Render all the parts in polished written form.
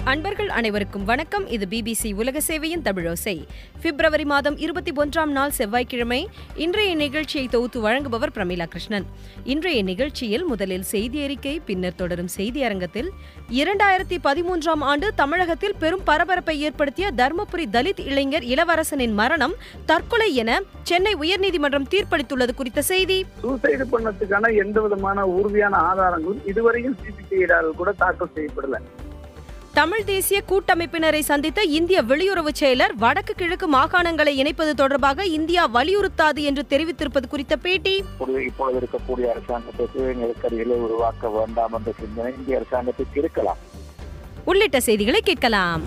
அன்பர்கள் அனைவருக்கும் வணக்கம். இது பிபிசி உலக சேவையின் தமிழோசை. பிப்ரவரி மாதம் 21ஆம் நாள் செவ்வாய்க்கிழமை. இன்றைய நிகழ்ச்சியை தொகுத்து வழங்குபவர் பிரமிளா கிருஷ்ணன். இன்றைய நிகழ்ச்சியில் முதலில் செய்தி அறிக்கை, பின்னர் தொடரும் செய்தி அரங்கத்தில் 2013ஆம் ஆண்டு தமிழகத்தில் பெரும் பரபரப்பை ஏற்படுத்திய தர்மபுரி தலித் இளைஞர் இளவரசனின் மரணம் தற்கொலை என சென்னை உயர்நீதிமன்றம் தீர்ப்பளித்துள்ளது குறித்த செய்தி. சூசைடு பண்ணதுக்கான எந்த விதமான உறுதியான ஆதாரங்களும் இதுவரையும் சிபிசிஐடால் கூட தாக்கல் செய்யப்படல. தமிழ் தேசிய கூட்டமைப்பினரை சந்தித்த இந்திய வெளியுறவு செயலர் வடக்கு கிழக்கு மாகாணங்களை இணைப்பது தொடர்பாக இந்தியா வலியுறுத்தாது என்று தெரிவித்திருப்பது குறித்த பேட்டி. இப்பொழுது இருக்கக்கூடிய அரசாங்கத்துக்கு நெருக்கடிகளை உருவாக்க வேண்டாம் என்ற சிந்தனை இந்திய அரசாங்கத்துக்கு இருக்கலாம் உள்ளிட்ட செய்திகளை கேட்கலாம்.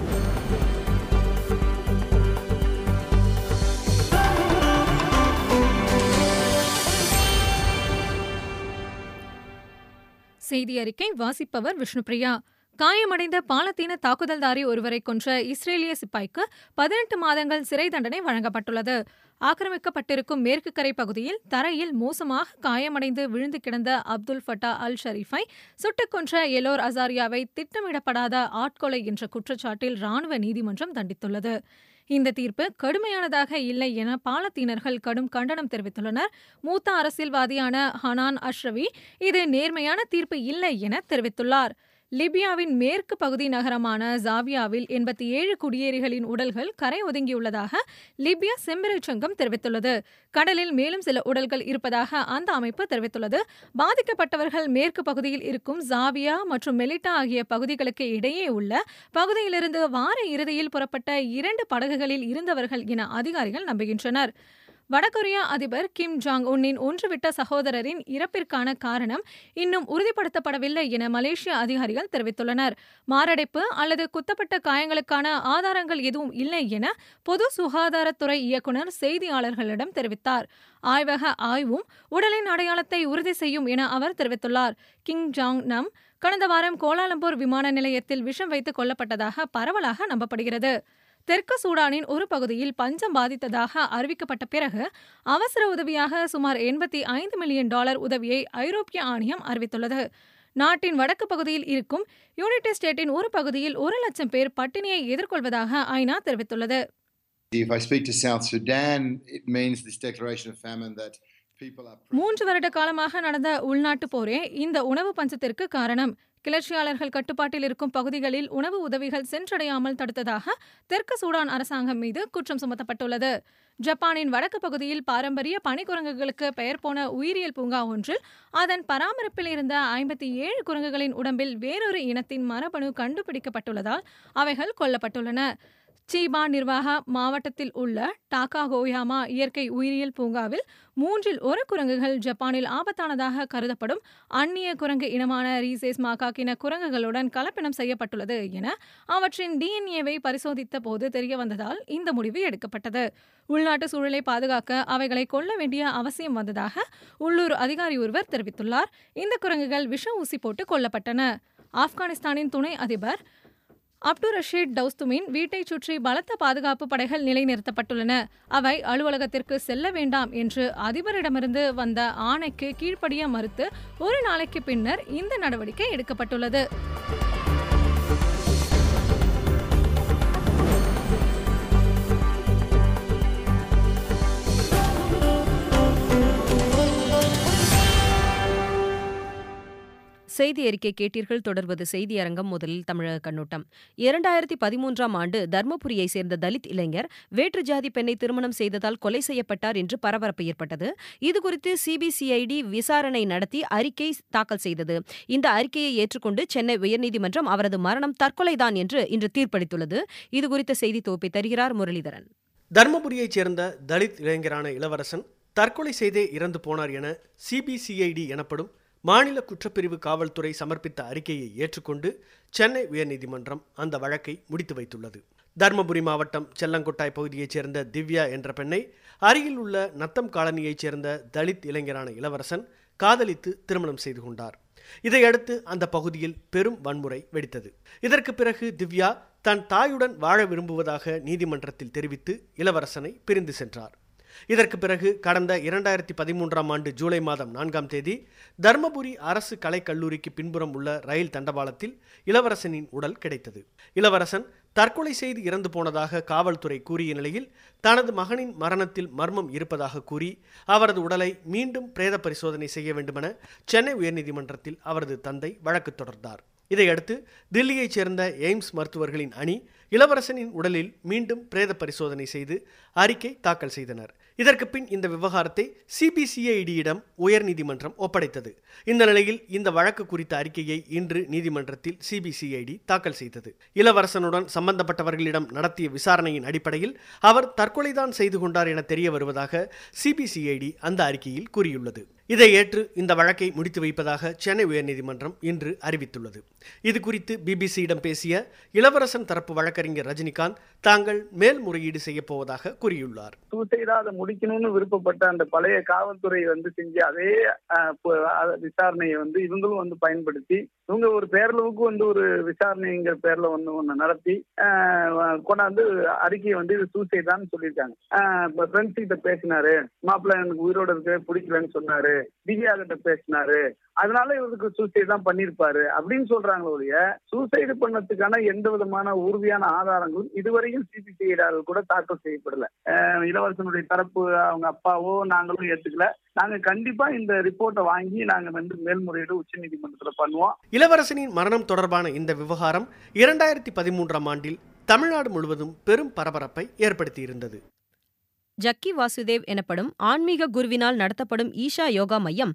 செய்தி அறிக்கை வாசிப்பவர் விஷ்ணுபிரியா. காயமடைந்த பாலத்தீன தாக்குதல்தாரி ஒருவரை கொன்ற இஸ்ரேலிய சிப்பாய்க்கு 18 மாதங்கள் சிறை தண்டனை வழங்கப்பட்டுள்ளது. ஆக்கிரமிக்கப்பட்டிருக்கும் மேற்கு கரை பகுதியில் தரையில் மோசமாக காயமடைந்து விழுந்து கிடந்த அப்துல் ஃபட்டா அல் ஷரீஃபை சுட்டுக் கொன்ற எலோர் அசாரியாவை திட்டமிடப்படாத ஆட்கொலை என்ற குற்றச்சாட்டில் ராணுவ நீதிமன்றம் தண்டித்துள்ளது. இந்த தீர்ப்பு கடுமையானதாக இல்லை என பாலத்தீனர்கள் கடும் கண்டனம் தெரிவித்துள்ளனர். மூத்த அரசியல்வாதியான ஹனான் அஷ்ரவி இது நேர்மையான தீர்ப்பு இல்லை என தெரிவித்துள்ளார். லிபியாவின் மேற்கு பகுதி நகரமான ஜாவியாவில் 87 குடியேறிகளின் உடல்கள் கரை ஒதுங்கியுள்ளதாக லிபியா செம்பிறை சங்கம் தெரிவித்துள்ளது. கடலில் மேலும் சில உடல்கள் இருப்பதாக அந்த அமைப்பு தெரிவித்துள்ளது. பாதிக்கப்பட்டவர்கள் மேற்கு பகுதியில் இருக்கும் ஜாவியா மற்றும் மெலிட்டா ஆகிய பகுதிகளுக்கு இடையே உள்ள பகுதியிலிருந்து வார இறுதியில் புறப்பட்ட 2 படகுகளில் இருந்தவர்கள் என அதிகாரிகள் நம்புகின்றனர். வடகொரியா அதிபர் கிம் ஜாங் உன்னின் ஒன்றுவிட்ட சகோதரரின் இறப்பிற்கான காரணம் இன்னும் உறுதிப்படுத்தப்படவில்லை என மலேசிய அதிகாரிகள் தெரிவித்துள்ளனர். மாரடைப்பு அல்லது குத்தப்பட்ட காயங்களுக்கான ஆதாரங்கள் எதுவும் இல்லை என பொது சுகாதாரத்துறை இயக்குநர் செய்தியாளர்களிடம் தெரிவித்தார். ஆய்வக ஆய்வும் உடலின் அடையாளத்தை உறுதி செய்யும் என அவர் தெரிவித்துள்ளார். கிம் ஜாங் நம் கடந்த வாரம் கோலாலம்பூர் விமான நிலையத்தில் விஷம் வைத்துக் கொல்லப்பட்டதாக பரவலாக நம்பப்படுகிறது. தெற்கு சூடானின் ஒரு பகுதியில் பஞ்சம் பாதித்ததாக அறிவிக்கப்பட்ட பிறகு அவசர உதவியாக சுமார் $85 மில்லியன் உதவியை ஐரோப்பிய ஆணையம் அறிவித்துள்ளது. நாட்டின் வடக்கு பகுதியில் இருக்கும் யுனைடெட் ஸ்டேட்டின் ஒரு பகுதியில் 1 லட்சம் பேர் பட்டினியை எதிர்கொள்வதாக ஐநா தெரிவித்துள்ளது. If I speak to South Sudan, it means this declaration of famine that 3 வருட காலமாக நடந்த உள்நாட்டு போரே இந்த உணவு பஞ்சத்திற்கு காரணம். கிளர்ச்சியாளர்கள் கட்டுப்பாட்டில் இருக்கும் பகுதிகளில் உணவு உதவிகள் சென்றடையாமல் தடுத்ததாக தெற்கு சூடான் அரசாங்கம் மீது குற்றம் சுமத்தப்பட்டுள்ளது. ஜப்பானின் வடக்கு பகுதியில் பாரம்பரிய பனிக்குரங்குகளுக்கு பெயர் போன உயிரியல் பூங்கா ஒன்றில் அதன் பராமரிப்பில் இருந்த 57 குரங்குகளின் உடம்பில் வேறொரு இனத்தின் மரபணு கண்டுபிடிக்கப்பட்டுள்ளதால் அவைகள் கொல்லப்பட்டுள்ளன. சீபா நிர்வாக மாவட்டத்தில் உள்ள டாகாகோயாமா இயற்கை உயிரியல் பூங்காவில் 3இல் 1 குரங்குகள் ஜப்பானில் ஆபத்தானதாக கருதப்படும் அந்நிய குரங்கு இனமான ரீசேஸ் மாகாக்கின குரங்குகளுடன் கலப்பினம் செய்யப்பட்டுள்ளது என அவற்றின் டிஎன்ஏவை பரிசோதித்த போது தெரியவந்ததால் இந்த முடிவு எடுக்கப்பட்டது. உள்நாட்டு சூழலை பாதுகாக்க அவைகளை கொல்ல வேண்டிய அவசியம் வந்ததாக உள்ளூர் அதிகாரி ஒருவர் தெரிவித்துள்ளார். இந்த குரங்குகள் விஷ ஊசி போட்டு கொல்லப்பட்டன. ஆப்கானிஸ்தானின் துணை அதிபர் அப்துல் ரஷீத் டவுஸ்துமின் வீட்டைச் சுற்றி பலத்த பாதுகாப்பு படைகள் நிலைநிறுத்தப்பட்டுள்ளன. அவை அலுவலகத்திற்கு செல்ல வேண்டாம் என்று அதிபரிடமிருந்து வந்த ஆணைக்கு கீழ்ப்படிய மறுத்து 1 நாளைக்கு பின்னர் இந்த நடவடிக்கை எடுக்கப்பட்டுள்ளது. செய்தி அறிக்கை கேட்டீர்கள். தொடர்வது செய்தி அரங்கம். முதலில் தமிழக கண்ணோட்டம். 2013ஆம் ஆண்டு தர்மபுரியை சேர்ந்த தலித் இளைஞர் வேற்று ஜாதி பெண்ணை திருமணம் செய்ததால் கொலை செய்யப்பட்டார் என்று பரபரப்பு ஏற்பட்டது. இதுகுறித்து சிபிசிஐடி விசாரணை நடத்தி அறிக்கை தாக்கல் செய்தது. இந்த அறிக்கையை ஏற்றுக்கொண்டு சென்னை உயர்நீதிமன்றம் அவரது மரணம் தற்கொலைதான் என்று இன்று தீர்ப்பளித்துள்ளது. இதுகுறித்த செய்தி தொகுப்பை தருகிறார் முரளிதரன். தர்மபுரியைச் சேர்ந்த தலித் இளைஞரான இளவரசன் தற்கொலை செய்தே இறந்து போனார் என சிபிசிஐடி எனப்படும் மாநில குற்றப்பிரிவு காவல்துறை சமர்ப்பித்த அறிக்கையை ஏற்றுக்கொண்டு சென்னை உயர்நீதிமன்றம் அந்த வழக்கை முடித்து வைத்துள்ளது. தர்மபுரி மாவட்டம் செல்லங்கொட்டாய் பகுதியைச் சேர்ந்த திவ்யா என்ற பெண்ணை அருகில் உள்ள நத்தம் காலனியைச் சேர்ந்த தலித் இளைஞரான இளவரசன் காதலித்து திருமணம் செய்து கொண்டார். இதையடுத்து அந்த பகுதியில் பெரும் வன்முறை வெடித்தது. இதற்கு பிறகு திவ்யா தன் தாயுடன் வாழ விரும்புவதாக நீதிமன்றத்தில் தெரிவித்து இளவரசனை பிரிந்து சென்றார். இதற்கு பிறகு கடந்த 2013ஆம் ஆண்டு ஜூலை மாதம் 4ஆம் தேதி தர்மபுரி அரசு கலைக்கல்லூரிக்கு பின்புறம் உள்ள ரயில் தண்டவாளத்தில் இளவரசனின் உடல் கிடைத்தது. இளவரசன் தற்கொலை செய்து இறந்து போனதாக காவல்துறை கூறிய நிலையில் தனது மகனின் மரணத்தில் மர்மம் இருப்பதாக கூறி அவரது உடலை மீண்டும் பிரேத பரிசோதனை செய்ய வேண்டுமென சென்னை உயர்நீதிமன்றத்தில் அவரது தந்தை வழக்கு தொடர்ந்தார். இதையடுத்து தில்லியைச் சேர்ந்த எய்ம்ஸ் மருத்துவர்களின் அணி இளவரசனின் உடலில் மீண்டும் பிரேத பரிசோதனை செய்து அறிக்கை தாக்கல் செய்தனர். இதற்கு பின் இந்த விவகாரத்தை சிபிசிஐடியிடம் உயர்நீதிமன்றம் ஒப்படைத்தது. இந்த நிலையில் இந்த வழக்கு குறித்த அறிக்கையை இன்று நீதிமன்றத்தில் சிபிசிஐடி தாக்கல் செய்தது. இளவரசனுடன் சம்பந்தப்பட்டவர்களிடம் நடத்திய விசாரணையின் அடிப்படையில் அவர் தற்கொலைதான் செய்து கொண்டார் என தெரிய வருவதாக சிபிசிஐடி அந்த அறிக்கையில் கூறியுள்ளது. இதை ஏற்று இந்த வழக்கை முடித்து வைப்பதாக சென்னை உயர்நீதிமன்றம் இன்று அறிவித்துள்ளது. இது குறித்து பிபிசியிடம் பேசிய இளவரசன் தரப்பு வழக்கறிஞர் ரஜினிகாந்த் தாங்கள் மேல்முறையீடு செய்ய போவதாக கூறியுள்ளார். சூசைடா முடிக்கணும்னு விருப்பப்பட்ட அந்த பழைய காவல்துறை செஞ்ச அதே விசாரணையை இவங்களும் பயன்படுத்தி இவங்க ஒரு பேரளவுக்கு ஒரு விசாரணைங்கிற பேர்ல ஒண்ணு நடத்தி கொண்டாந்து அறிக்கையை இது சூசைடான்னு சொல்லியிருக்காங்க. ஃப்ரெண்ட்ஸ் கிட்ட பேசினாரு, மாப்பிள்ளை எனக்கு உயிரோட இருக்க பிடிக்கலன்னு சொன்னாரு, திவ்யா கிட்ட பேசினாரு, அதனால இவருக்கு சூசைட் தான் பண்ணிருப்பாரு அப்படின்னு சொல்றாங்களே ஒழிய சூசைடு பண்ணதுக்கான எந்த விதமான உறுதியான ஆதாரங்களும் இதுவரையும் சிபிசிஐடியால் கூட தாக்கல் செய்யப்படல. இளவரசனுடைய தரப்பு அவங்க அப்பாவோ நாங்களும் ஏத்துக்கல. நாங்க கண்டிப்பா இந்த ரிப்போர்ட்டை வாங்கி நாங்க மேல்முறையீடு உச்ச நீதிமன்றத்தில் பண்ணுவோம். இளவரசனின் மரணம் தொடர்பான இந்த விவகாரம் 2013ஆம் ஆண்டில் தமிழ்நாடு முழுவதும் பெரும் பரபரப்பை ஏற்படுத்தியிருந்தது. ஜக்கி வாசுதேவ் எனப்படும் ஆன்மீக குருவினால் நடத்தப்படும் ஈஷா யோகா மையம்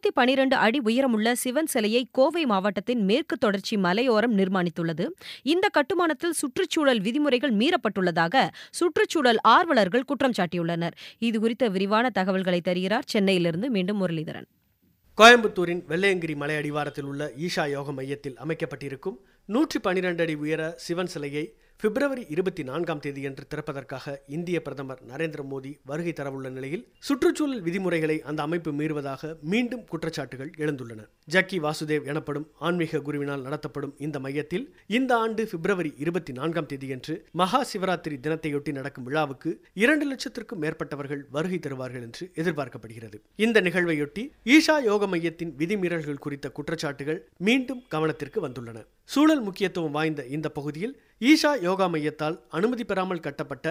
112 அடி உயரமுள்ள சிவன் சிலையை கோவை மாவட்டத்தின் மேற்கு தொடர்ச்சி மலையோரம் நிர்மாணித்துள்ளது. இந்த கட்டுமானத்தில் சுற்றுச்சூழல் விதிமுறைகள் மீறப்பட்டுள்ளதாக சுற்றுச்சூழல் ஆர்வலர்கள் குற்றம் சாட்டியுள்ளனர். இதுகுறித்த விரிவான தகவல்களை தருகிறார் சென்னையிலிருந்து மீண்டும் முரளிதரன். கோயம்புத்தூரின் வெள்ளையங்கிரி மலை அடிவாரத்தில் உள்ள ஈஷா யோக மையத்தில் அமைக்கப்பட்டிருக்கும் 112 அடி உயர சிவன் சிலையை பிப்ரவரி 24ஆம் தேதியன்று திறப்பதற்காக இந்திய பிரதமர் நரேந்திர மோடி வருகை தரவுள்ள நிலையில் சுற்றுச்சூழல் விதிமுறைகளை அந்த அமைப்பு மீறுவதாக மீண்டும் குற்றச்சாட்டுகள் எழுந்துள்ளன. ஜக்கி வாசுதேவ் எனப்படும் ஆன்மீக குருவினால் நடத்தப்படும் இந்த மையத்தில் இந்த ஆண்டு பிப்ரவரி 24ஆம் தேதியன்று மகா சிவராத்திரி தினத்தையொட்டி நடக்கும் விழாவுக்கு 2 லட்சத்திற்கும் மேற்பட்டவர்கள் வருகை தருவார்கள் என்று எதிர்பார்க்கப்படுகிறது. இந்த நிகழ்வையொட்டி ஈஷா யோக மையத்தின் விதிமீறல்கள் குறித்த குற்றச்சாட்டுகள் மீண்டும் கவனத்திற்கு வந்துள்ளன. சூழல் முக்கியத்துவம் வாய்ந்த இந்த பகுதியில் ஈஷா யோகா மையத்தால் அனுமதி பெறாமல் கட்டப்பட்ட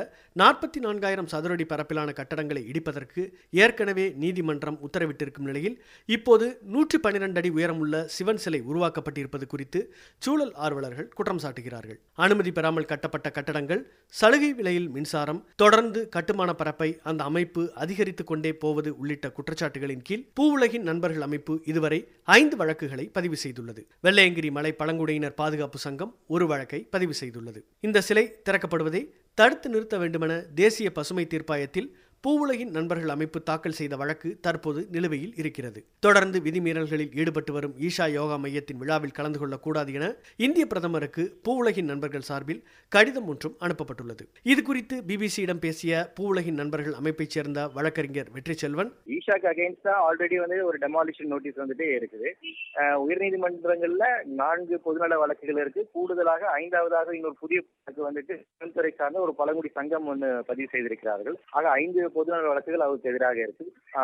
44,000 சதுரடி பரப்பிலான கட்டடங்களை இடிப்பதற்கு ஏற்கனவே நீதிமன்றம் உத்தரவிட்டிருக்கும் நிலையில் இப்போது 112 அடி உயரமுள்ள சிவன் சிலை உருவாக்கப்பட்டிருப்பது குறித்து சூழல் ஆர்வலர்கள் குற்றம் சாட்டுகிறார்கள். அனுமதி பெறாமல் கட்டப்பட்ட கட்டடங்கள், சலுகை விலையில் மின்சாரம், தொடர்ந்து கட்டுமான பரப்பை அந்த அமைப்பு அதிகரித்துக் கொண்டே போவது உள்ளிட்ட குற்றச்சாட்டுகளின் கீழ் பூவுலகின் நண்பர்கள் அமைப்பு இதுவரை 5 வழக்குகளை பதிவு செய்துள்ளது. வெள்ளையங்கிரி மலை பழங்குடியினர் பாதுகாப்பு சங்கம் ஒரு வழக்கை பதிவு செய்துள்ளது. இந்த சிலை திறக்கப்படுவதை தடுத்து நிறுத்த வேண்டுமென தேசிய பசுமை தீர்ப்பாயத்தில் பூவுலகின் நண்பர்கள் அமைப்பு தாக்கல் செய்த வழக்கு தற்போது நிலுவையில் இருக்கிறது. தொடர்ந்து விதிமீறல்களில் ஈடுபட்டு வரும் ஈஷா யோகா மையத்தின் விழாவில் கலந்து கொள்ளக்கூடாது என இந்திய பிரதமருக்கு பூவுலகின் நண்பர்கள் சார்பில் கடிதம் ஒன்றும் அனுப்பப்பட்டுள்ளது. இது குறித்து பிபிசியிடம் பேசிய பூவுலகின் நண்பர்கள் அமைப்பைச் சேர்ந்த வழக்கறிஞர் வெற்றி செல்வன், ஈஷாக்கு அகைன்ஸ்டா ஆல்ரெடி ஒரு டெமாலிஷன் நோட்டீஸ் இருக்குது. உயர்நீதிமன்றங்கள்ல 4 பொதுநல வழக்குகள் இருக்கு. கூடுதலாக 5வதாக இன்னொரு புதிய வழக்கு துறை சார்ந்த ஒரு பழங்குடி சங்கம் பதிவு செய்திருக்கிறார்கள். ஆக 5 பொதுநல வழக்குகள் அவருக்கு எதிராக இருக்கு.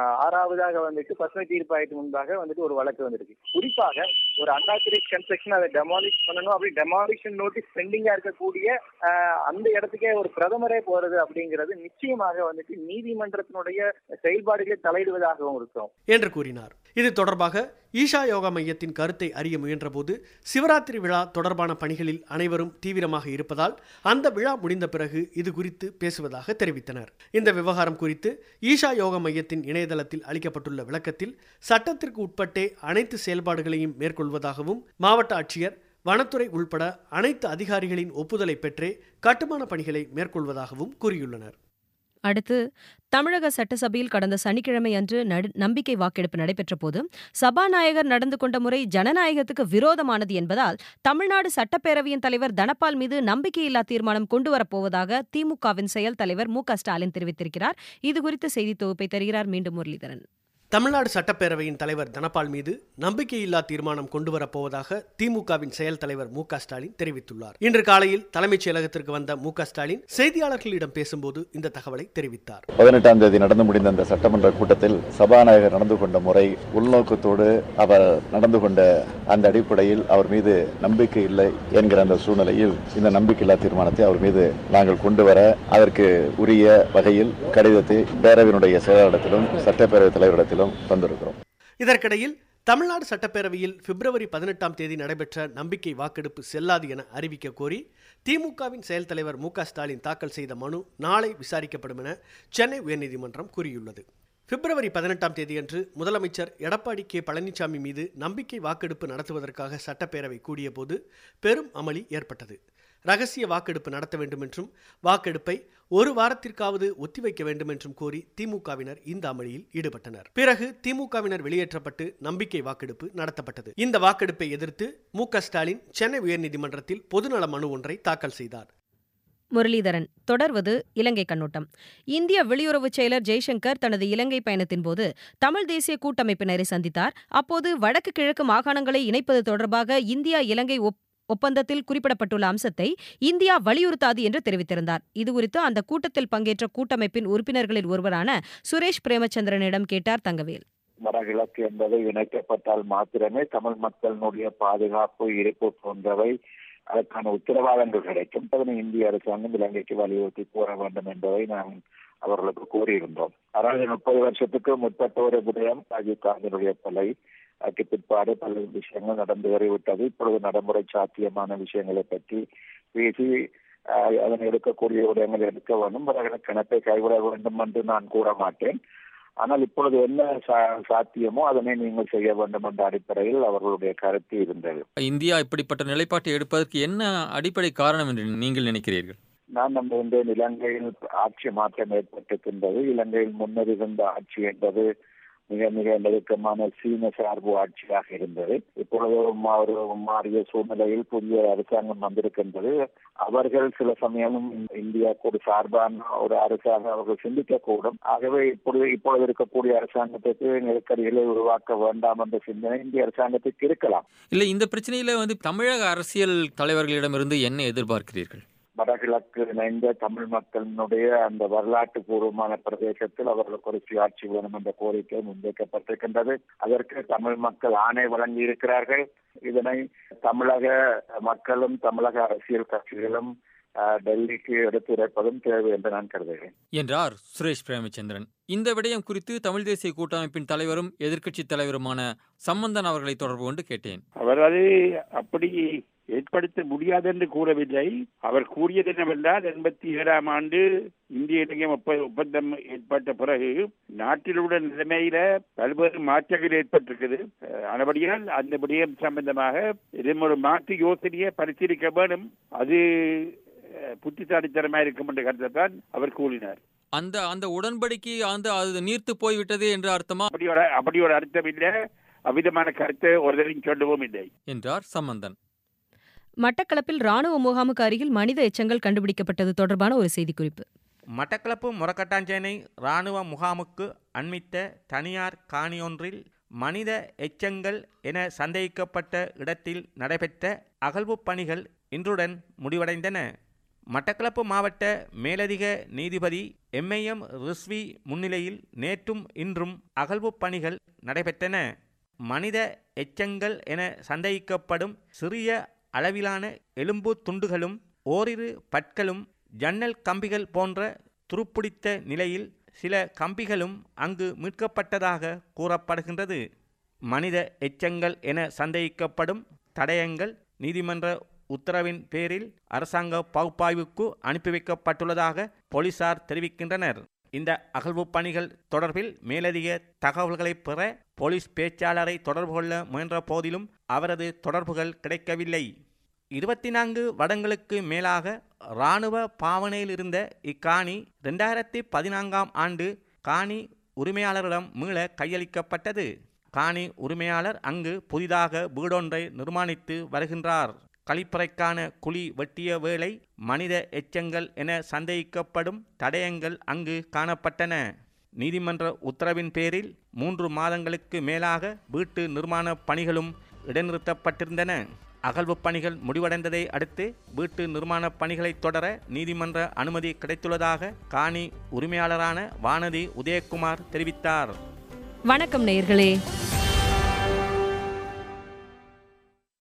6வதாக பசுமை தீர்ப்பாயத்துக்கு முன்பாக ஒரு வழக்கு வந்திருக்கு. குறிப்பாக ஒரு அன்ஆத்தரைஸ்ட் கன்ஸ்ட்ரக்ஷன் அதை டெமாலிஷ் பண்ணணும், அப்படி டெமாலிஷன் நோட்டீஸ் பெண்டிங்கா இருக்கக்கூடிய அந்த இடத்துக்கே ஒரு பிரதமரே போறது அப்படிங்கிறது நிச்சயமாக நீதிமன்றத்தினுடைய செயல்பாடுகளை தலையிடுவதாகவும் இருக்கும் என்று கூறினார். இது தொடர்பாக ஈஷா யோகா மையத்தின் கருத்தை அறிய முயன்றபோது சிவராத்திரி விழா தொடர்பான பணிகளில் அனைவரும் தீவிரமாக இருப்பதால் அந்த விழா முடிந்த பிறகு இது குறித்து பேசுவதாக தெரிவித்தனர். இந்த விவகாரம் குறித்து ஈஷா யோகா மையத்தின் இணையதளத்தில் அளிக்கப்பட்டுள்ள விளக்கத்தில் சட்டத்திற்கு உட்பட்டே அனைத்து செயல்பாடுகளையும் மேற்கொள்வதாகவும் மாவட்ட ஆட்சியர், வனத்துறை உள்பட அனைத்து அதிகாரிகளின் ஒப்புதலை பெற்றே கட்டுமான பணிகளை மேற்கொள்வதாகவும் கூறியுள்ளனர். அடுத்து, தமிழக சட்டசபையில் கடந்த சனிக்கிழமை அன்று நம்பிக்கை வாக்கெடுப்பு நடைபெற்ற போது சபாநாயகர் நடந்து கொண்ட முறை ஜனநாயகத்துக்கு விரோதமானது என்பதால் தமிழ்நாடு சட்டப்பேரவையின் தலைவர் தனபால் மீது நம்பிக்கையில்லா தீர்மானம் கொண்டுவரப்போவதாக திமுகவின் செயல் தலைவர் மு.க. ஸ்டாலின் தெரிவித்திருக்கிறார். இதுகுறித்த செய்தி தொகுப்பை தருகிறார் மீண்டும் முரளிதரன். தமிழ்நாடு சட்டப்பேரவையின் தலைவர் தனபால் மீது நம்பிக்கையில்லா தீர்மானம் கொண்டுவரப்போவதாக திமுகவின் செயல் தலைவர் மு.க. ஸ்டாலின் தெரிவித்துள்ளார். இன்று காலையில் தலைமைச் செயலகத்திற்கு வந்த மு.க. ஸ்டாலின் செய்தியாளர்களிடம் பேசும்போது இந்த தகவலை தெரிவித்தார். 18ஆம் தேதி நடந்து முடிந்த அந்த சட்டமன்ற கூட்டத்தில் சபாநாயகர் நடந்து கொண்ட முறை உள்நோக்கத்தோடு அவர் நடந்து கொண்ட அந்த அடிப்படையில் அவர் மீது நம்பிக்கை இல்லை என்கிற அந்த சூழ்நிலையில் இந்த நம்பிக்கையில்லா தீர்மானத்தை அவர் மீது நாங்கள் கொண்டு வர அதற்கு உரிய வகையில் கடிதத்தை பேரவையினுடைய செயலாளரிடத்திலும் சட்டப்பேரவைத் தலைவரிடத்திலும் தந்திருக்கிறோம். இதற்கிடையில் தமிழ்நாடு சட்டப்பேரவையில் பிப்ரவரி 18ஆம் தேதி நடைபெற்ற நம்பிக்கை வாக்கெடுப்பு செல்லாது என அறிவிக்க கோரி திமுகவின் செயல் தலைவர் மு.க. ஸ்டாலின் தாக்கல் செய்த மனு நாளை விசாரிக்கப்படும் என சென்னை உயர்நீதிமன்றம் கூறியுள்ளது. பிப்ரவரி 18ஆம் தேதியன்று முதலமைச்சர் எடப்பாடி கே. பழனிசாமி மீது நம்பிக்கை வாக்கெடுப்பு நடத்துவதற்காக சட்டப்பேரவை கூடிய போது பெரும் அமளி ஏற்பட்டது. ரகசிய வாக்கெடுப்பு நடத்த வேண்டும் என்றும் வாக்கெடுப்பை ஒரு வாரத்திற்காவது ஒத்திவைக்க வேண்டும் என்றும் கோரி திமுகவினர் இந்த அமளியில் ஈடுபட்டனர். பிறகு திமுகவினர் வெளியேற்றப்பட்டு நம்பிக்கை வாக்கெடுப்பு நடத்தப்பட்டது. இந்த வாக்கெடுப்பை எதிர்த்து மு.க. ஸ்டாலின் சென்னை உயர்நீதிமன்றத்தில் பொதுநல மனு ஒன்றை தாக்கல் செய்தார். முரளிதரன். தொடர்வது இலங்கை கண்ணோட்டம். இந்திய வெளியுறவுச் செயலர் ஜெய்சங்கர் தனது இலங்கை பயணத்தின்போது தமிழ் தேசிய கூட்டமைப்பினரை சந்தித்தார். அப்போது வடக்கு கிழக்கு மாகாணங்களை இணைப்பது தொடர்பாக இந்தியா இலங்கை ஒப்பந்தத்தில் குறிப்பிடப்பட்டுள்ள அம்சத்தை இந்தியா வலியுறுத்தாது என்று தெரிவித்திருந்தார். இதுகுறித்து அந்த கூட்டத்தில் பங்கேற்ற கூட்டமைப்பின் உறுப்பினர்களில் ஒருவரான சுரேஷ் பிரேமச்சந்திரனிடம் கேட்டார் தங்கவேல். வடகிழக்கு என்பது இணைக்கப்பட்டால் மாத்திரமே தமிழ் மக்களினுடைய பாதுகாப்பு, இருப்பு போன்றவை அதற்கான உத்தரவாதங்கள் கிடைக்கும். அதனை இந்திய அரசாங்கம் இலங்கைக்கு வலியுறுத்தி கூற வேண்டும் என்பதை நாம் அவர்களுக்கு கூறியிருந்தோம். அதாவது 30 வருஷத்துக்கு முற்பட்ட ஒரு விடயம் ராஜீவ் காந்தியினுடைய கொலை பிற்பாடு பல விஷயங்கள் நடந்து வருவிட்டது. இப்பொழுது நடைமுறை சாத்தியமான விஷயங்களை பற்றி பேசி அதனை எடுக்கக்கூடிய விடயங்கள் எடுக்க வேண்டும். கிணத்தை கைவிட வேண்டும் என்று நான் கூற மாட்டேன். ஆனால் இப்பொழுது என்ன சாத்தியமோ அதனை நீங்கள் செய்ய வேண்டும் என்ற அடிப்படையில் அவர்களுடைய கருத்து இருந்தது. இந்தியா இப்படிப்பட்ட நிலைப்பாட்டை எடுப்பதற்கு என்ன அடிப்படை காரணம் என்று நீங்கள் நினைக்கிறீர்கள்? நான் நம்புகின்றேன் இலங்கையில் ஆட்சி மாற்றம் ஏற்பட்டிருக்கின்றது. இலங்கையில் முன்னர் இருந்த ஆட்சி என்பது மிக மிக நெருக்கமான சீன சார்பு ஆட்சியாக இருந்தது. இப்பொழுது ஒரு மாறிய சூழ்நிலையில் புதிய அரசாங்கம் வந்திருக்கின்றது. அவர்கள் சில சமயம் இந்தியாவுக்கு ஒரு சார்பான ஒரு அரசாக அவர்கள் சிந்திக்கக்கூடும். ஆகவே இப்பொழுது இருக்கக்கூடிய அரசாங்கத்துக்கு நெருக்கடிகளை உருவாக்க வேண்டாம் என்ற சிந்தனை இந்திய அரசாங்கத்துக்கு இருக்கலாம். இல்லை, இந்த பிரச்சனையில தமிழக அரசியல் தலைவர்களிடமிருந்து என்ன எதிர்பார்க்கிறீர்கள்? வடகிழக்கு இணைந்த தமிழ் மக்களினுடைய அந்த வரலாற்று பூர்வமான பிரதேசத்தில் அவர்களுக்கு ஒரு சுயாட்சி வேணும் என்ற கோரிக்கை முன்வைக்கப்பட்டிருக்கின்றது. அதற்கு தமிழ் மக்கள் ஆணை வழங்கி இருக்கிறார்கள். இதனை தமிழக மக்களும் தமிழக அரசியல் கட்சிகளும் டெல்லிக்கு எடுத்துரைப்பதும் தேவை என்று நான் கருதுகிறேன் என்றார் சுரேஷ் பிரேமச்சந்திரன். இந்த விடயம் குறித்து தமிழ் தேசிய கூட்டமைப்பின் தலைவரும் எதிர்க்கட்சி தலைவருமான சம்பந்தன் அவர்களை தொடர்பு கொண்டு கேட்டேன். அவர் அதை அப்படி ஏற்படுத்த முடியாது என்று கூறவில்லை. அவர் கூறியது என்னவென்றால் 87ஆம் ஆண்டு இந்திய இலங்கை ஒப்பந்தம் ஏற்பட்ட பிறகு நாட்டில் உள்ள நிலைமையில பல்வேறு மாற்றங்கள் ஏற்பட்டிருக்குது. அதுபடியால் அந்த விடயம் சம்பந்தமாக இதன் ஒரு மாற்று யோசனையை பரிசீலிக்க வேண்டும். அது புத்திசாலித்தனமாக இருக்கும் என்ற கருத்தை தான் அவர் கூறினார். அந்த உடன்படிக்கை அது நீர்த்து போய்விட்டது என்று அர்த்தமா? அப்படி ஒரு அர்த்தம் இல்லை. அவ்விதமான கருத்தை ஒருவரையும் சொல்லவும் இல்லை என்றார் சம்பந்தன். மட்டக்களப்பில் ராணுவ முகாமுக்கு அருகில் மனித எச்சங்கள் கண்டுபிடிக்கப்பட்டது தொடர்பான ஒரு செய்திக்குறிப்பு. மட்டக்களப்பு மொரக்கட்டாஞ்சேனை இராணுவ முகாமுக்கு அண்மித்த தனியார் காணியொன்றில் மனித எச்சங்கள் என சந்தேகிக்கப்பட்ட இடத்தில் நடைபெற்ற அகழ்வுப் பணிகள் இன்றுடன் முடிவடைந்தன. மட்டக்களப்பு மாவட்ட மேலதிக நீதிபதி எம்.ஐ.எம். ரிஸ்வி முன்னிலையில் நேற்றும் இன்றும் அகழ்வுப் பணிகள் நடைபெற்றன. மனித எச்சங்கள் என சந்தேகிக்கப்படும் சிறிய அளவிலான எலும்பு துண்டுகளும் ஓரிரு பற்களும் ஜன்னல் கம்பிகள் போன்ற துருப்பிடித்த நிலையில் சில கம்பிகளும் அங்கு மீட்கப்பட்டதாக கூறப்படுகின்றது. மனித எச்சங்கள் என சந்தேகிக்கப்படும் தடயங்கள் நீதிமன்ற உத்தரவின் பேரில் அரசாங்க பகுப்பாய்வுக்கு அனுப்பி வைக்கப்பட்டுள்ளதாக போலீசார் தெரிவிக்கின்றனர். இந்த அகழ்வு பணிகள் தொடர்பில் மேலதிக தகவல்களை பெற போலீஸ் பேச்சாளரை தொடர்பு கொள்ள முயன்ற போதிலும் அவரது தொடர்புகள் கிடைக்கவில்லை. 24 வருடங்களுக்கு மேலாக இராணுவ பாவனையில் இருந்த இக்காணி 2014ஆம் ஆண்டு காணி உரிமையாளரிடம் மீள கையளிக்கப்பட்டது. காணி உரிமையாளர் அங்கு புதிதாக வீடொன்றை நிர்மாணித்து வருகின்றார். கழிப்பறைக்கான குழி வெட்டிய வேளை மனித எச்சங்கள் என சந்தேகிக்கப்படும் தடயங்கள் அங்கு காணப்பட்டன. நீதிமன்ற உத்தரவின் பேரில் 3 மாதங்களுக்கு மேலாக வீட்டு நிர்மாண பணிகளும் இடைநிறுத்தப்பட்டிருந்தன. அகழ்வு பணிகள் முடிவடைந்ததை அடுத்து வீட்டு நிர்மாண பணிகளை தொடர நீதிமன்ற அனுமதி கிடைத்துள்ளதாக காணி உரிமையாளரான வானதி உதயகுமார் தெரிவித்தார். வணக்கம் நேயர்களே.